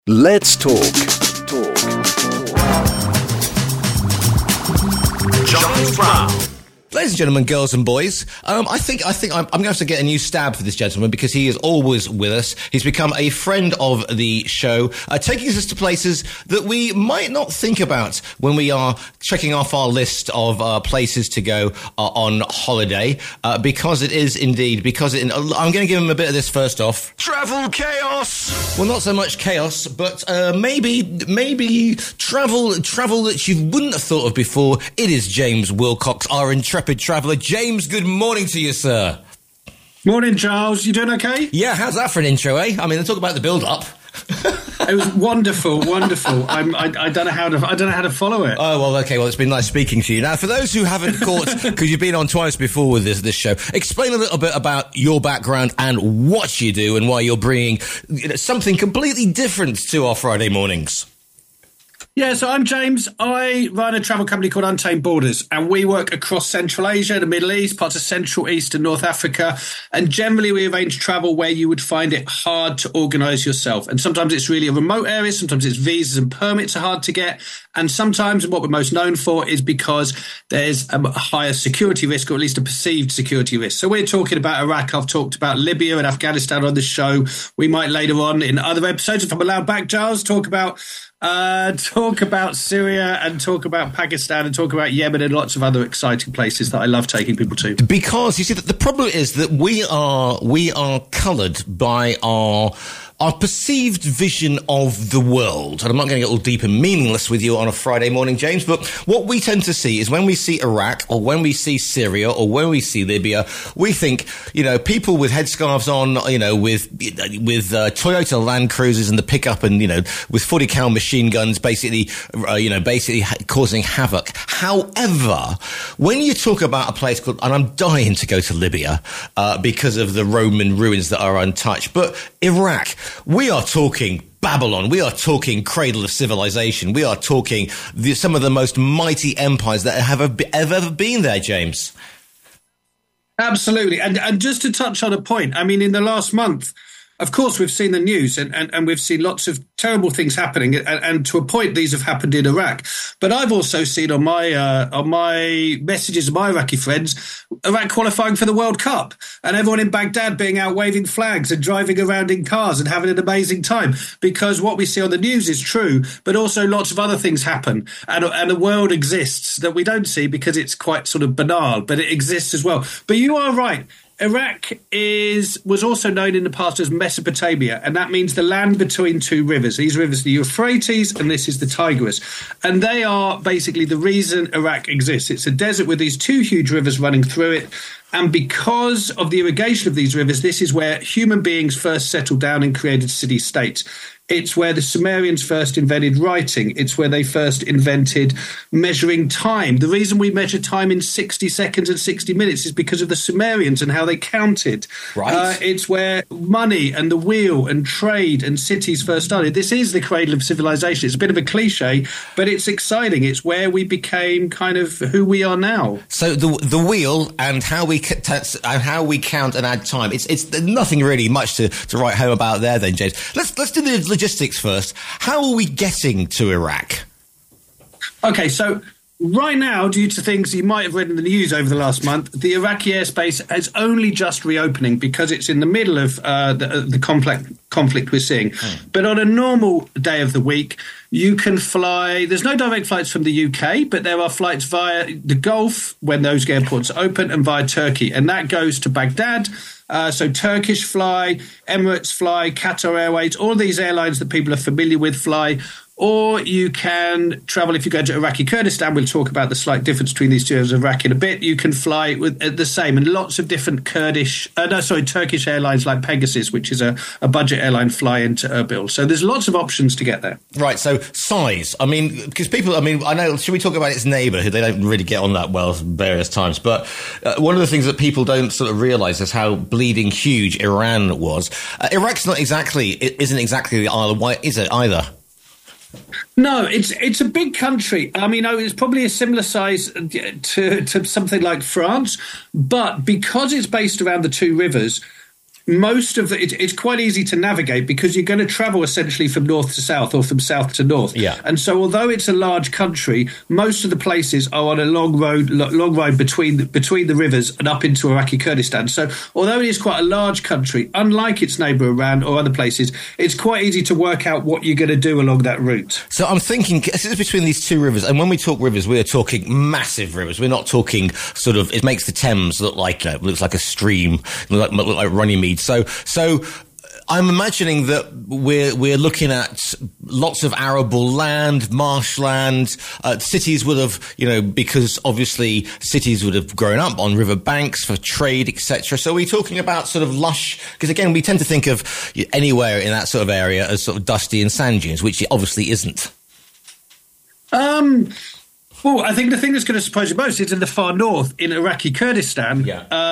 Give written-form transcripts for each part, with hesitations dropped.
Let's talk. Giles Brown. Ladies and gentlemen, girls and boys, I think I'm going to have to get a new stab for this gentleman because he is always with us. He's become a friend of the show, taking us to places that we might not think about when we are checking off our list of places to go on holiday, because it is indeed, I'm going to give him a bit of this first off. Travel chaos. Well, not so much chaos, but maybe travel that you wouldn't have thought of before. It is James Wilcox, our intrepid traveller. James, good morning to you, sir. Morning, Giles. You doing okay? Yeah, how's that for an intro, eh? I mean, let's talk about the build-up. It was wonderful. I don't know how to follow it. Oh, well, okay. Well, it's been nice speaking to you. Now, for those who haven't caught, because you've been on twice before with this show, explain a little bit about your background and what you do and why you're bringing something completely different to our Friday mornings. Yeah, so I'm James. I run a travel company called Untamed Borders, and we work across Central Asia, the Middle East, parts of Central East and North Africa. And generally, we arrange travel where you would find it hard to organise yourself. And sometimes it's really a remote area. Sometimes it's visas and permits are hard to get. And sometimes what we're most known for is because there's a higher security risk, or at least a perceived security risk. So we're talking about Iraq. I've talked about Libya and Afghanistan on this show. We might later on in other episodes, if I'm allowed back, Giles, talk about Syria and talk about Pakistan and talk about Yemen and lots of other exciting places that I love taking people to. Because you see, the problem is that we are coloured by our perceived vision of the world. And I'm not going to get all deep and meaningless with you on a Friday morning, James, but what we tend to see is when we see Iraq or when we see Syria or when we see Libya, we think, people with headscarves on, with Toyota Land Cruisers and the pickup and, with 40 cal machine guns, basically causing havoc. However, when you talk about a place called, and I'm dying to go to Libya, because of the Roman ruins that are untouched, but Iraq, we are talking Babylon. We are talking cradle of civilization. We are talking some of the most mighty empires that have ever been there, James. Absolutely. And just to touch on a point, I mean, in the last month, of course, we've seen the news and we've seen lots of terrible things happening. And to a point, these have happened in Iraq. But I've also seen on my messages of my Iraqi friends, Iraq qualifying for the World Cup and everyone in Baghdad being out waving flags and driving around in cars and having an amazing time. Because what we see on the news is true, but also lots of other things happen. And a world exists that we don't see because it's quite sort of banal, but it exists as well. But you are right. Iraq was also known in the past as Mesopotamia, and that means the land between two rivers. These rivers, the Euphrates, and this is the Tigris. And they are basically the reason Iraq exists. It's a desert with these two huge rivers running through it. And because of the irrigation of these rivers, this is where human beings first settled down and created city-states. It's where the Sumerians first invented writing. It's where they first invented measuring time. The reason we measure time in 60 seconds and 60 minutes is because of the Sumerians and how they counted. Right. It's where money and the wheel and trade and cities first started. This is the cradle of civilization. It's a bit of a cliche, but it's exciting. It's where we became kind of who we are now. So the wheel and how we count and add time. It's nothing really much to write home about there, then, James. Let's do the logistics first. How are we getting to Iraq? Okay, so right now, due to things you might have read in the news over the last month, the Iraqi airspace is only just reopening because it's in the middle of the conflict we're seeing. But on a normal day of the week, you can fly. There's no direct flights from the UK, but there are flights via the Gulf when those airports open and via Turkey. And that goes to Baghdad. So Turkish fly, Emirates fly, Qatar Airways, all these airlines that people are familiar with fly. Or you can travel, if you go to Iraqi Kurdistan, we'll talk about the slight difference between these two areas of Iraq in a bit. You can fly with the same, and lots of different Turkish airlines like Pegasus, which is a budget airline, fly into Erbil. So there's lots of options to get there. Right, so size. I mean, because I know, should we talk about its neighbour, who they don't really get on that well various times, but one of the things that people don't sort of realise is how bleeding huge Iran was. Iraq's isn't exactly the Isle of Wight, is it, either? No, it's a big country. I mean, it's probably a similar size to something like France, but because it's based around the two rivers, most of it's quite easy to navigate because you're going to travel essentially from north to south or from south to north. Yeah. And so although it's a large country, most of the places are on a long ride between the rivers and up into Iraqi Kurdistan. So although it is quite a large country, unlike its neighbour Iran or other places, it's quite easy to work out what you're going to do along that route. So I'm thinking, this is between these two rivers, and when we talk rivers, we are talking massive rivers. We're not talking sort of, it makes the Thames look like, looks like a stream, look like Runnymede. So I'm imagining that we're looking at lots of arable land, marshland. Cities would have, because obviously cities would have grown up on river banks for trade, etc. So we're talking about sort of lush, because again, we tend to think of anywhere in that sort of area as sort of dusty and sand dunes, which it obviously isn't. Well, I think the thing that's going to surprise you most is in the far north, in Iraqi Kurdistan,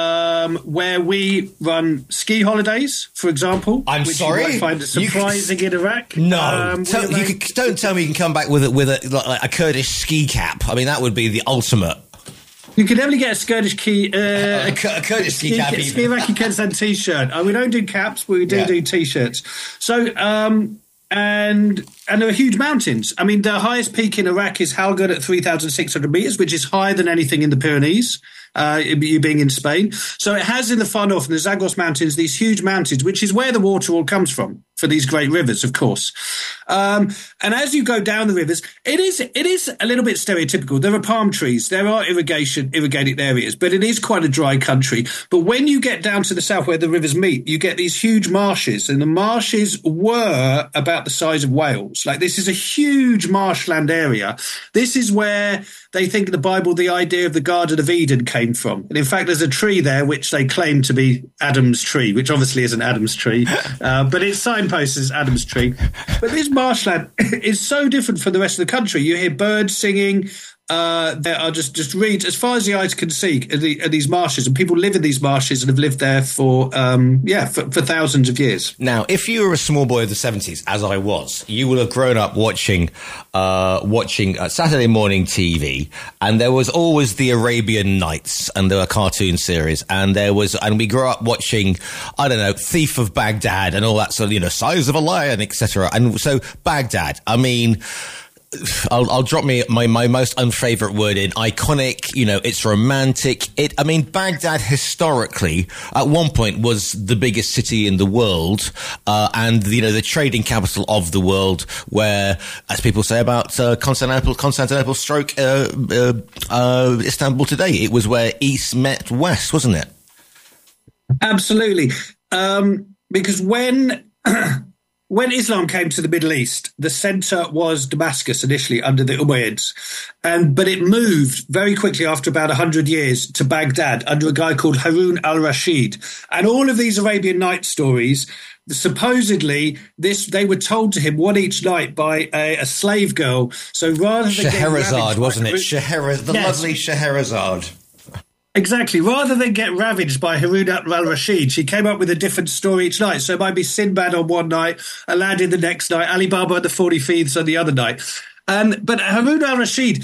where we run ski holidays, for example. Which you might find surprising in Iraq. No, don't tell me you can come back with a Kurdish ski cap. I mean, that would be the ultimate. You can definitely get a Kurdish a Kurdish ski cap. Iraqi Kurdistan T-shirt. We don't do caps, but we do T-shirts. So. And there are huge mountains. I mean, the highest peak in Iraq is Halgan at 3,600 meters, which is higher than anything in the Pyrenees, you being in Spain. So it has in the far north, in the Zagros Mountains, these huge mountains, which is where the water all comes from for these great rivers, of course. And as you go down the rivers, it is a little bit stereotypical. There are palm trees, there are irrigated areas, but it is quite a dry country. But when you get down to the south where the rivers meet, you get these huge marshes, and the marshes were about the size of Wales. Like, this is a huge marshland area. This is where they think in the Bible the idea of the Garden of Eden came from. And in fact, there's a tree there which they claim to be Adam's tree, which obviously isn't Adam's tree, but it's signposted as Adam's tree. But this marshland is so different from the rest of the country. You hear birds singing. There are just reeds as far as the eyes can see are these marshes, and people live in these marshes and have lived there for thousands of years. Now, if you were a small boy of the 70s, as I was, you will have grown up watching Saturday morning TV, and there was always the Arabian Nights, and there were cartoon series, and we grew up watching, I don't know, Thief of Baghdad and all that sort of, Size of a Lion, etc. And so Baghdad, I mean, I'll drop my most unfavorite word in iconic. It's romantic. Baghdad historically at one point was the biggest city in the world, and the trading capital of the world, where, as people say about Constantinople stroke Istanbul today, it was where East met West, wasn't it? Absolutely, because when Islam came to the Middle East, the centre was Damascus initially under the Umayyads, but it moved very quickly after about 100 years to Baghdad under a guy called Harun al-Rashid. And all of these Arabian Nights stories, supposedly they were told to him one each night by a slave girl. So rather than Scheherazade, wasn't it? Lovely Scheherazade. Exactly. Rather than get ravaged by Harun al-Rashid, she came up with a different story each night. So it might be Sinbad on one night, Aladdin the next night, Ali Baba and the 40 Thieves on the other night. But Harun al-Rashid,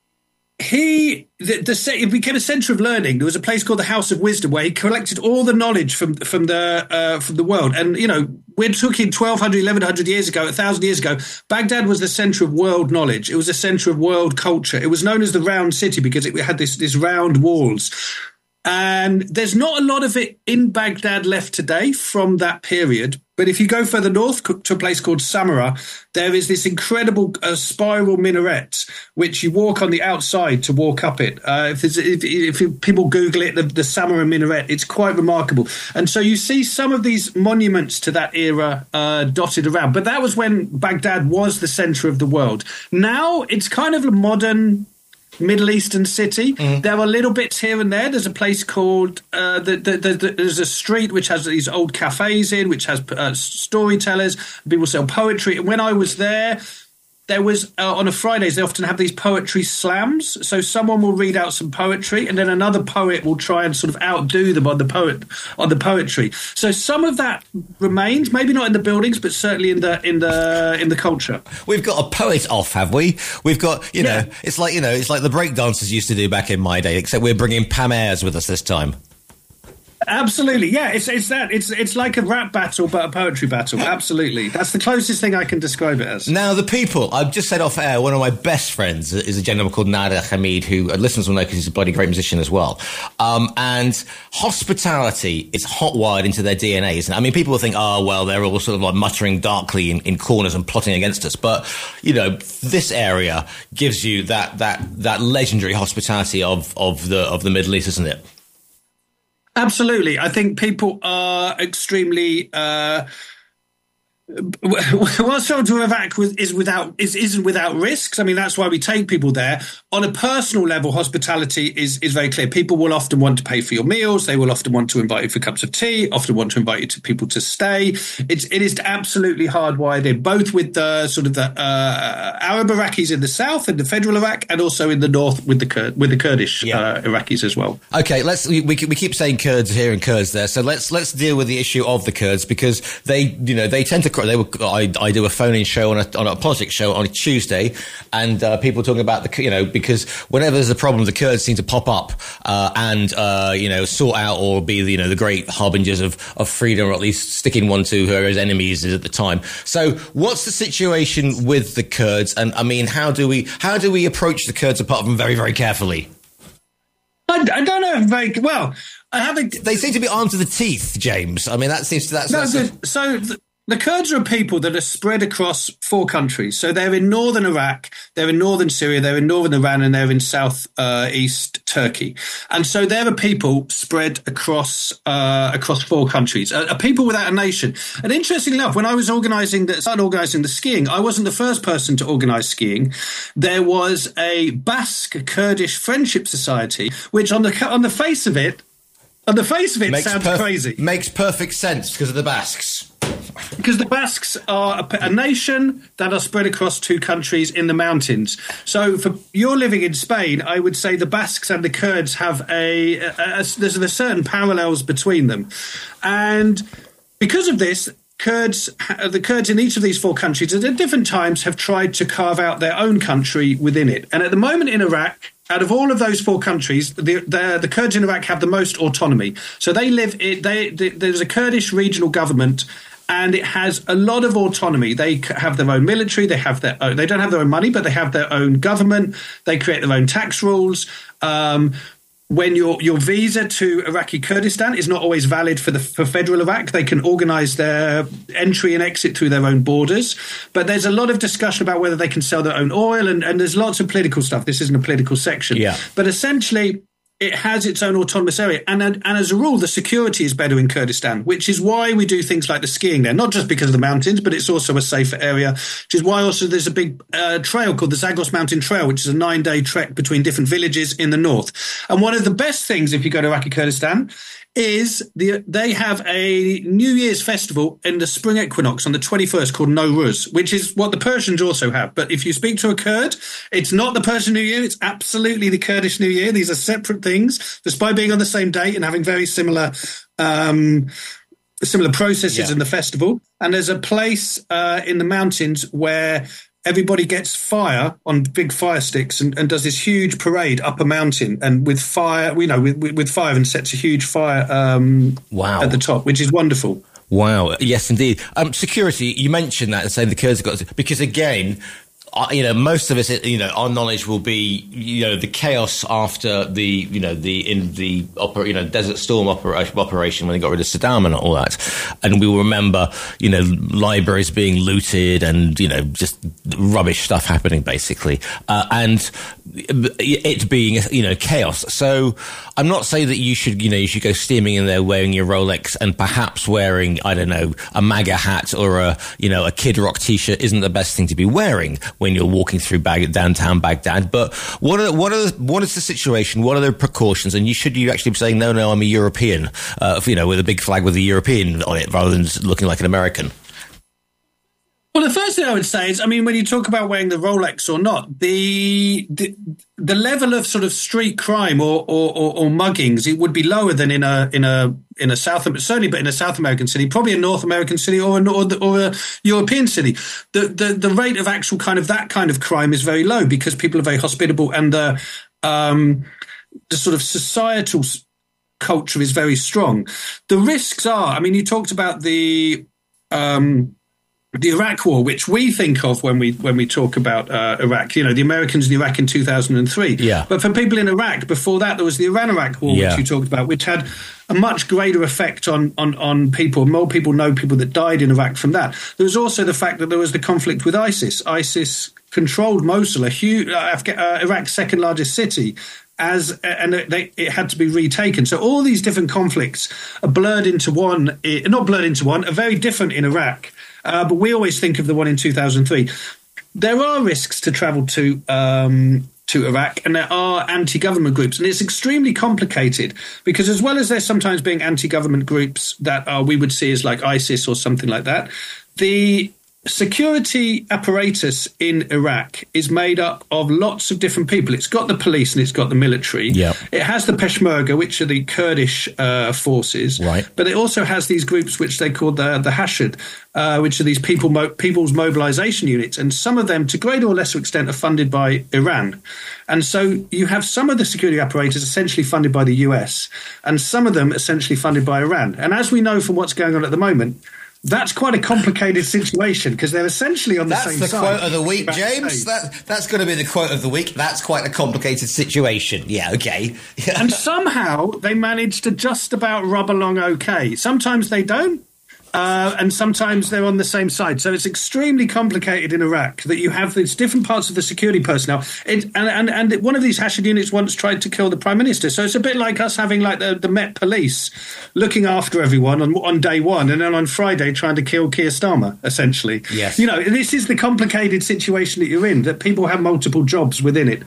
it became a centre of learning. There was a place called the House of Wisdom where he collected all the knowledge from the world. And we're talking 1,200, 1,100 years ago, 1,000 years ago. Baghdad was the centre of world knowledge. It was the centre of world culture. It was known as the Round City because it had this round walls. And there's not a lot of it in Baghdad left today from that period. But if you go further north to a place called Samarra, there is this incredible spiral minaret, which you walk on the outside to walk up it. If people Google it, the Samarra minaret, it's quite remarkable. And so you see some of these monuments to that era dotted around. But that was when Baghdad was the centre of the world. Now it's kind of a modern Middle Eastern city. There are little bits here and there. There's a place called there's a street which has these old cafes in, which has storytellers. People sell poetry. And when I was there was on a Fridays they often have these poetry slams. So someone will read out some poetry, and then another poet will try and sort of outdo them on the poetry. So some of that remains, maybe not in the buildings, but certainly in the culture. We've got a poet off, have we? We've got it's like the break dancers used to do back in my day, except we're bringing Pam Ayres with us this time. Absolutely, yeah. It's like a rap battle, but a poetry battle. Absolutely, that's the closest thing I can describe it as. Now, the people I've just said off air. One of my best friends is a gentleman called Nader Hamid, who listeners will know because he's a bloody great musician as well. And hospitality is hot-wired into their DNA, isn't it? I mean, people will think, oh well, they're all sort of like muttering darkly in corners and plotting against us, but this area gives you that legendary hospitality of the Middle East, isn't it? Absolutely. I think people are extremely well, travel to Iraq isn't without risks. I mean, that's why we take people there. On a personal level, hospitality is very clear. People will often want to pay for your meals. They will often want to invite you for cups of tea, often want to invite you to people to stay. It is absolutely hardwired in, both with the sort of the Arab Iraqis in the south and the federal Iraq, and also in the north with the Kurdish Iraqis as well. Okay, we keep saying Kurds here and Kurds there, so let's deal with the issue of the Kurds, because they tend to. I do a phone-in show on a politics show on a Tuesday, and people talking about because whenever there's a problem, the Kurds seem to pop up and sort out or be the great harbingers of freedom, or at least sticking one to whoever's enemies is at the time. So, what's the situation with the Kurds? And I mean, how do we approach the Kurds apart from very, very carefully? I don't know very well. They seem to be armed to the teeth, James. I mean, the Kurds are people that are spread across 4 countries. So they're in northern Iraq, they're in northern Syria, they're in northern Iran, and they're in southeast Turkey. And so they're a people spread across 4 countries, a people without a nation. And interestingly enough, when I was started organising the skiing, I wasn't the first person to organise skiing. There was a Basque Kurdish Friendship Society, which on the face of it sounds crazy. Makes perfect sense because of the Basques. Because the Basques are a nation that are spread across 2 countries in the mountains. So for you're living in Spain, I would say the Basques and the Kurds have there's certain parallels between them. And because of this, the Kurds in each of these 4 countries at different times have tried to carve out their own country within it. And at the moment in Iraq, out of all of those 4 countries, the Kurds in Iraq have the most autonomy. So there's a Kurdish regional government, and it has a lot of autonomy. They have their own military. They don't have their own money, but they have their own government. They create their own tax rules. When your visa to Iraqi Kurdistan is not always valid for federal Iraq, they can organise their entry and exit through their own borders. But there's a lot of discussion about whether they can sell their own oil, and there's lots of political stuff. This isn't a political section. Yeah. But essentially, it has its own autonomous area. And as a rule, the security is better in Kurdistan, which is why we do things like the skiing there, not just because of the mountains, but it's also a safer area, which is why also there's a big trail called the Zagros Mountain Trail, which is a 9-day trek between different villages in the north. And one of the best things, if you go to Iraqi Kurdistan, is they have a New Year's festival in the spring equinox on the 21st called Nowruz, which is what the Persians also have. But if you speak to a Kurd, it's not the Persian New Year, it's absolutely the Kurdish New Year. These are separate things, despite being on the same date and having very similar processes in the festival. And there's a place in the mountains where everybody gets fire on big fire sticks and does this huge parade up a mountain, and with fire, with fire, and sets a huge fire at the top, which is wonderful. Wow. Yes, indeed. Security, you mentioned that and saying the Kurds have got, because again, most of us, our knowledge will be, the chaos after the Desert Storm operation when they got rid of Saddam and all that. And we will remember, libraries being looted and, just rubbish stuff happening basically. And it being, chaos. So I'm not saying that you should go steaming in there wearing your Rolex and perhaps wearing, I don't know, a MAGA hat or a Kid Rock t-shirt isn't the best thing to be wearing when you're walking through downtown Baghdad. But what is the situation? What are the precautions? And you actually be saying, no, I'm a European, with a big flag with a European on it rather than looking like an American? Well, the first thing I would say is, when you talk about wearing the Rolex or not, the level of sort of street crime or muggings, it would be lower than in a South American city, probably a North American city or a European city. The rate of actual that kind of crime is very low because people are very hospitable, and the sort of societal culture is very strong. The risks are, I mean, you talked about the Iraq War, which we think of when we talk about Iraq, the Americans in Iraq in 2003. Yeah. But for people in Iraq, before that, there was the Iran-Iraq War, which you talked about, which had a much greater effect on people. More people know people that died in Iraq from that. There was also the fact that there was the conflict with ISIS. ISIS controlled Mosul, Iraq's second largest city, it had to be retaken. So all these different conflicts are blurred into one, are very different in Iraq. But we always think of the one in 2003. There are risks to travel to Iraq, and there are anti-government groups, and it's extremely complicated because, as well as there sometimes being anti-government groups that we would see as like ISIS or something like that, the security apparatus in Iraq is made up of lots of different people. It's got the police and it's got the military. Yep. It has the Peshmerga, which are the Kurdish forces. Right. But it also has these groups which they call the Hashid, which are these people's mobilization units. And some of them, to greater or lesser extent, are funded by Iran. And so you have some of the security apparatus essentially funded by the US and some of them essentially funded by Iran. And as we know from what's going on at the moment, that's quite a complicated situation because they're essentially on the same side. That's the quote of the week, James. That's going to be the quote of the week. That's quite a complicated situation. Yeah, okay. And somehow they manage to just about rub along okay. Sometimes they don't. And sometimes they're on the same side. So it's extremely complicated in Iraq that you have these different parts of the security personnel. And one of these Hashid units once tried to kill the Prime Minister. So it's a bit like us having like the Met Police looking after everyone on day one and then on Friday trying to kill Keir Starmer, essentially. Yes. This is the complicated situation that you're in, that people have multiple jobs within it.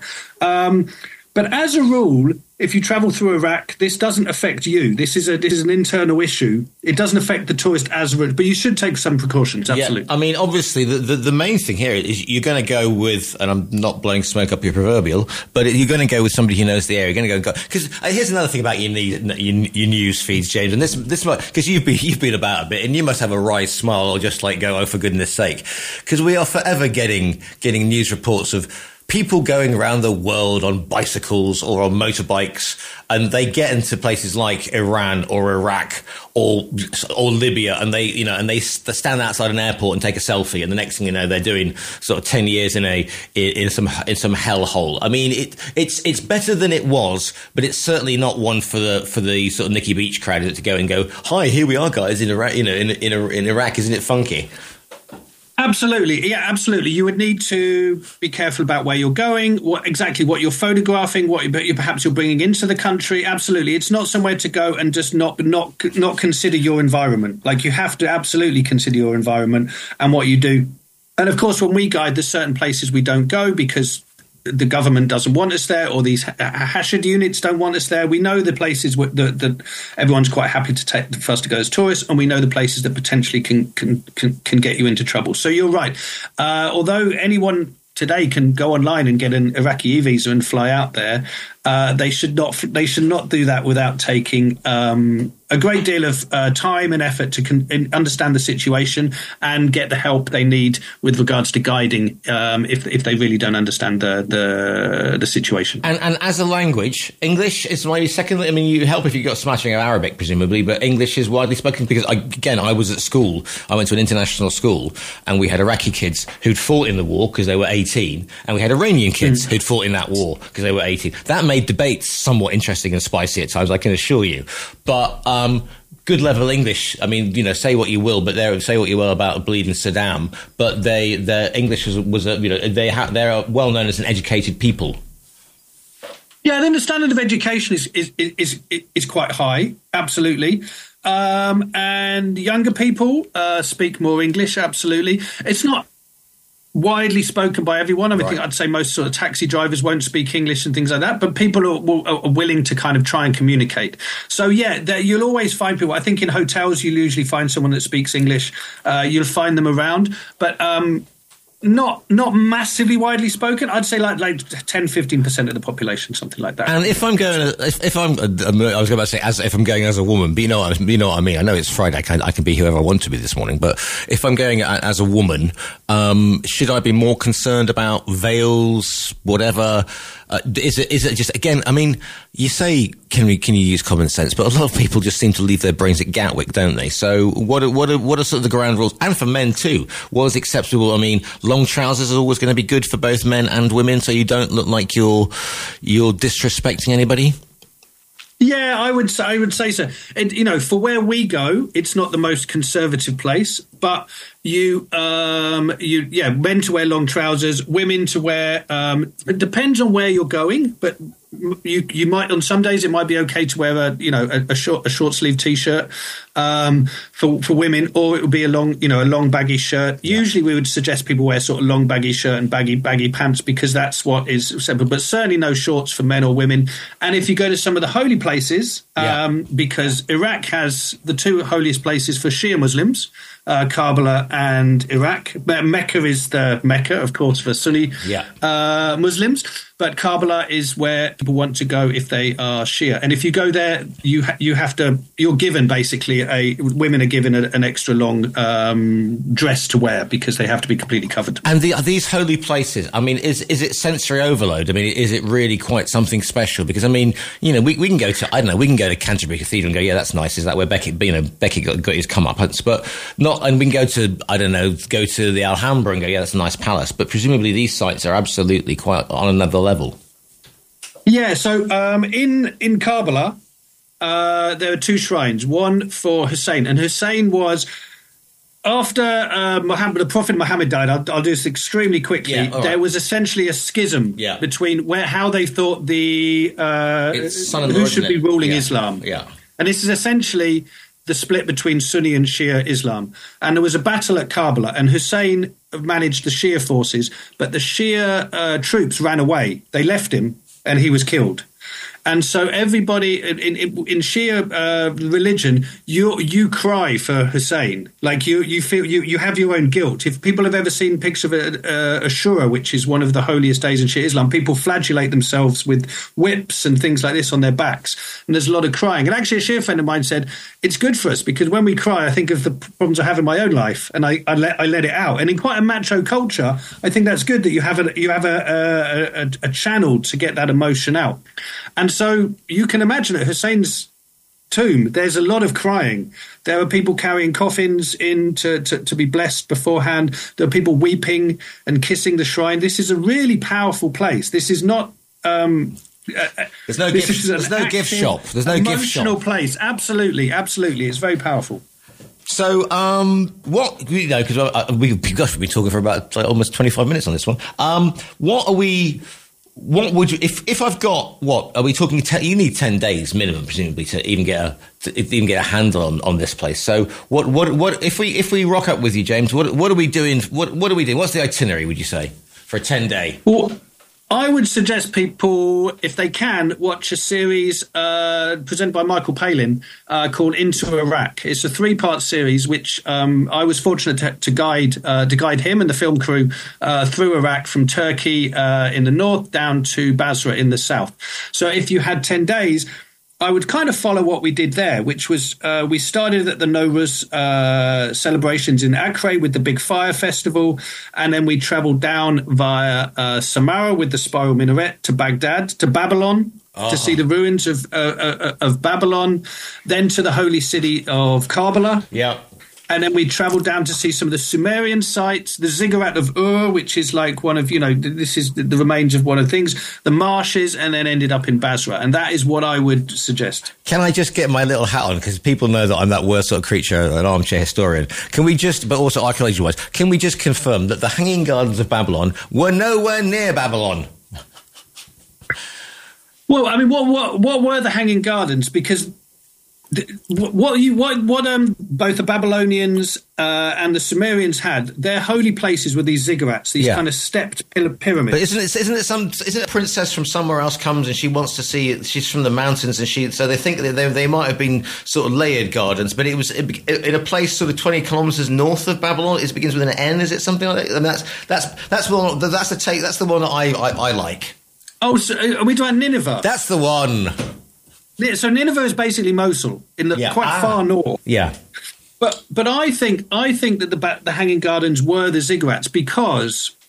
But as a rule, if you travel through Iraq, this doesn't affect you. This is an internal issue. It doesn't affect the tourist as much, but you should take some precautions, absolutely. Yeah, I mean, obviously, the main thing here is you're going to go with, and I'm not blowing smoke up your proverbial, but you're going to go with somebody who knows the area. You're going to go, because here's another thing about your news feeds, James, and this might, because you've been about a bit, and you must have a wry smile or just like go, oh, for goodness sake, because we are forever getting news reports of people going around the world on bicycles or on motorbikes, and they get into places like Iran or Iraq or Libya, and they stand outside an airport and take a selfie, and the next thing you know, they're doing sort of 10 years in some hellhole. I mean, it's better than it was, but it's certainly not one for the sort of Nikki Beach crowd to go and go, hi, here we are, guys, in Iraq. In Iraq, isn't it funky? Absolutely. Yeah, absolutely. You would need to be careful about where you're going, what you're photographing, what perhaps you're bringing into the country. Absolutely. It's not somewhere to go and just not consider your environment. Like, you have to absolutely consider your environment and what you do. And of course, when we guide, there's certain places we don't go because the government doesn't want us there, or these Hashid units don't want us there. We know the places that everyone's quite happy for us to go as tourists, and we know the places that potentially can get you into trouble. So you're right. Although anyone today can go online and get an Iraqi e-visa and fly out there, they should not do that without taking a great deal of time and effort to understand the situation and get the help they need with regards to guiding if they really don't understand the situation. And as a language, English is maybe secondly. I mean, you help if you've got smashing of Arabic, presumably, but English is widely spoken because, I was at school. I went to an international school, and we had Iraqi kids who'd fought in the war because they were 18, and we had Iranian kids who'd fought in that war because they were 18. That made debates somewhat interesting and spicy at times, I can assure you. But good level English. I mean, say what you will, but say what you will about bleeding Saddam, but their English was they're well known as an educated people. Yeah, I think the standard of education is quite high, absolutely. And younger people speak more English, absolutely. It's not widely spoken by everyone. I think I'd say most sort of taxi drivers won't speak English and things like that, but people are willing to kind of try and communicate. So yeah, you'll always find people. I think in hotels you'll usually find someone that speaks English. You'll find them around, but not massively widely spoken. I'd say like 10-15% of the population, something like that. And if I'm going, I was going to say if I'm going as a woman, but you know what I mean. I know it's Friday. I can be whoever I want to be this morning. But if I'm going as a woman, should I be more concerned about veils, whatever? Is it just, again? I mean, you say can you use common sense? But a lot of people just seem to leave their brains at Gatwick, don't they? So what are sort of the ground rules? And for men too, what is acceptable? I mean, long trousers are always going to be good for both men and women, so you don't look like you're disrespecting anybody. Yeah, I would say so. And, for where we go, it's not the most conservative place, but men to wear long trousers, women to wear. It depends on where you're going, but you might, on some days it might be okay to wear a short sleeve t-shirt for women, or it would be a long baggy shirt. Yeah. Usually we would suggest people wear sort of long baggy shirt and baggy pants, because that's what is simple. But certainly no shorts for men or women. And if you go to some of the holy places, because Iraq has the two holiest places for Shia Muslims, Karbala and Iraq. Mecca is the Mecca, of course, for Sunni Muslims, but Karbala is where people want to go if they are Shia. And if you go there, you're given basically women are given an extra long dress to wear, because they have to be completely covered. And are these holy places, I mean, is it sensory overload? I mean, is it really quite something special? Because I mean, we can go to, I don't know, we can go to Canterbury Cathedral and go, yeah, that's nice. Is that where Beckett got his comeuppance? But not, and we can go to, I don't know, go to the Alhambra and go, yeah, that's a nice palace. But presumably these sites are absolutely quite on another level. Yeah, so in Karbala, there are two shrines, one for Hussein. And Hussein was, after the Prophet Muhammad died, I'll do this extremely quickly, there was essentially a schism between how they thought who should be ruling Islam. Yeah. And this is essentially the split between Sunni and Shia Islam. And there was a battle at Karbala, and Hussein managed the Shia forces, but the Shia troops ran away. They left him, and he was killed. And so everybody in Shia religion, you cry for Hussein, like you feel you have your own guilt. If people have ever seen pictures of Ashura, which is one of the holiest days in Shia Islam, people flagellate themselves with whips and things like this on their backs, and there's a lot of crying. And actually, a Shia friend of mine said it's good for us, because when we cry, I think of the problems I have in my own life, and I let it out. And in quite a macho culture, I think that's good that you have a channel to get that emotion out. And so you can imagine at Hussein's tomb, there's a lot of crying. There are people carrying coffins in to be blessed beforehand. There are people weeping and kissing the shrine. This is a really powerful place. This is not... there's no gift shop. There's no gift shop. Emotional place. Absolutely. It's very powerful. So, because we've been talking for about almost 25 minutes on this one. What would you, if I've got, what are we talking? You need 10 days minimum, presumably, to even get a handle on this place. So what if we rock up with you, James? What are we doing? What are we doing? What's the itinerary, would you say, for a 10-day? Well, I would suggest people, if they can, watch a series presented by Michael Palin called Into Iraq. It's a 3-part series, which I was fortunate to guide him and the film crew through Iraq, from Turkey in the north down to Basra in the south. So if you had 10 days, I would kind of follow what we did there, which was we started at the Nowruz celebrations in Acre with the big fire festival, and then we travelled down via Samarra with the spiral minaret to Baghdad, to Babylon, to see the ruins of Babylon, then to the holy city of Karbala. Yeah. And then we travelled down to see some of the Sumerian sites, the Ziggurat of Ur, which is like one of, this is the remains of one of the things, the marshes, and then ended up in Basra. And that is what I would suggest. Can I just get my little hat on? Because people know that I'm that worst sort of creature, an armchair historian. Can we just, but also archaeology-wise, can we just confirm that the Hanging Gardens of Babylon were nowhere near Babylon? Well, I mean, what were the Hanging Gardens? Because what both the Babylonians and the Sumerians had, their holy places were these ziggurats, these kind of stepped pyramids. But isn't it a princess from somewhere else comes and she wants to see it? She's from the mountains, and so they think that they might have been sort of layered gardens, but it was in a place sort of 20 kilometers north of Babylon. It begins with an N. Is it something like that? And that's the one that I like. Oh, so are we doing Nineveh? That's the one. So Nineveh is basically Mosul in the quite far north. Yeah, but I think that the Hanging Gardens were the ziggurats, because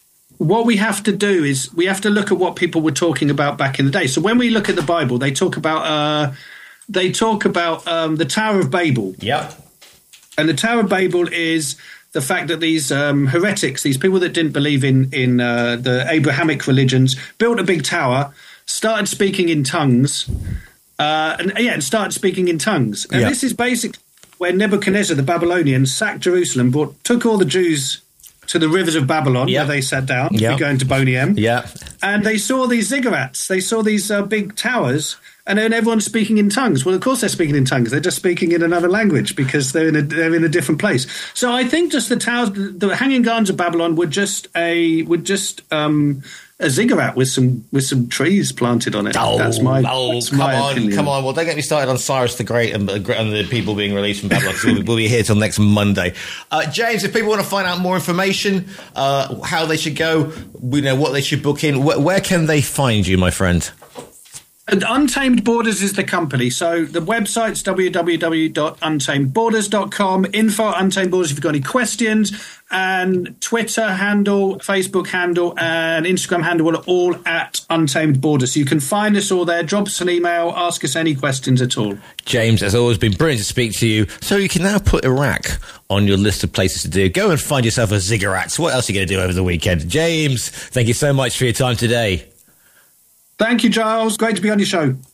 what we have to do is we have to look at what people were talking about back in the day. So when we look at the Bible, they talk about the Tower of Babel. Yeah. And the Tower of Babel is the fact that these heretics, these people that didn't believe in the Abrahamic religions, built a big tower, started speaking in tongues, and started speaking in tongues. And this is basically where Nebuchadnezzar, the Babylonian, sacked Jerusalem, took all the Jews to the rivers of Babylon, where they sat down, going to Boney M. Yeah. And they saw these ziggurats. They saw these big towers, and then everyone's speaking in tongues. Well, of course they're speaking in tongues. They're just speaking in another language because they're in a different place. So I think just the towers, the Hanging Gardens of Babylon, were just a ziggurat with some trees planted on it. That's my opinion. Come on. Well, don't get me started on Cyrus the Great and the people being released from Babylon. We'll be here till next Monday. James, if people want to find out more information, how they should go, what they should book in, where can they find you, my friend? And Untamed Borders is the company. So the website's www.untamedborders.com. Info at Untamed Borders if you've got any questions. And Twitter handle, Facebook handle, and Instagram handle are all at Untamed Borders. So you can find us all there. Drop us an email. Ask us any questions at all. James, it's always been brilliant to speak to you. So you can now put Iraq on your list of places to do. Go and find yourself a ziggurat. What else are you going to do over the weekend? James, thank you so much for your time today. Thank you, Giles. Great to be on your show.